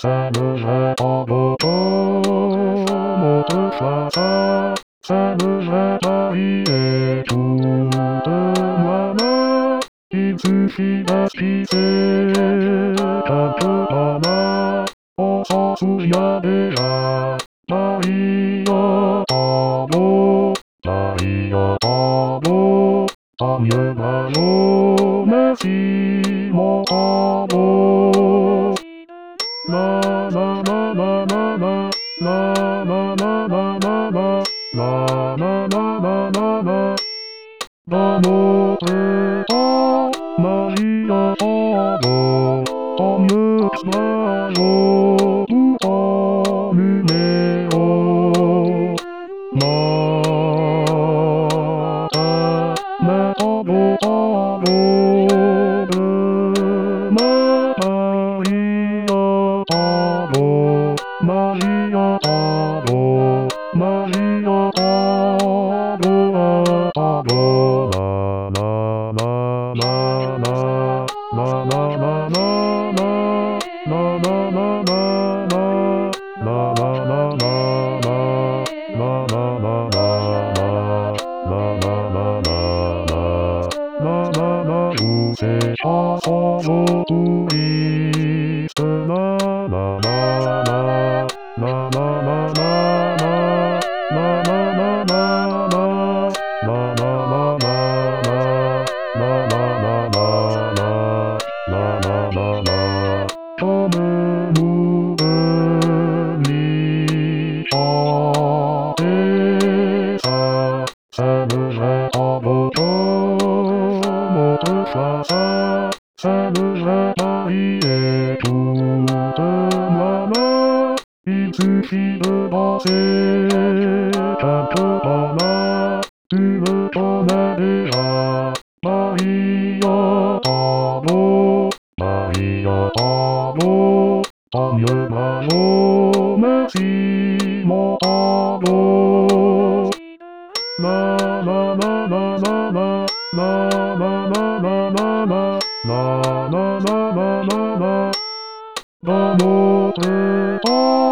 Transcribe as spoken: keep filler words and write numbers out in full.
ça ne va pas beaucoup, autrefois ça, ça ne va pas y est tout de moi-même. Il suffit d'aspirer quelques pas, on s'en souvient déjà. Maria Pablo, Maria Pablo, tant mieux Malo, merci mon Pablo. La la la la la la, la la la la la la, la la la la la la. Dans notre temps, Maria Pablo, tant mieux que Malo, tout en numéro. Matin, mais Pablo, Pablo, demain, Maria Pablo, Maria Pablo, Maria Pablo, Pablo, la la la la la, la la la la la, la la la la la, la la la la la, la la la la la, la la la la la, la la la. Tous ces chansons autoristes, la la la la, la la la la la, la la la la la, la la la la la, la la la la la, la la la la. Comme nous venons chanter ça, ça ne va pas beaucoup, autrefois ça, ça ne va pas y est tout de moi-même. Il suffit de danser quelques pas, tu me connais déjà. Maria Pablo, Maria Pablo, tant mieux Malo, merci mon Pablo. La la la la la la, la la la la la la, la la la la la la. Dans notre temps,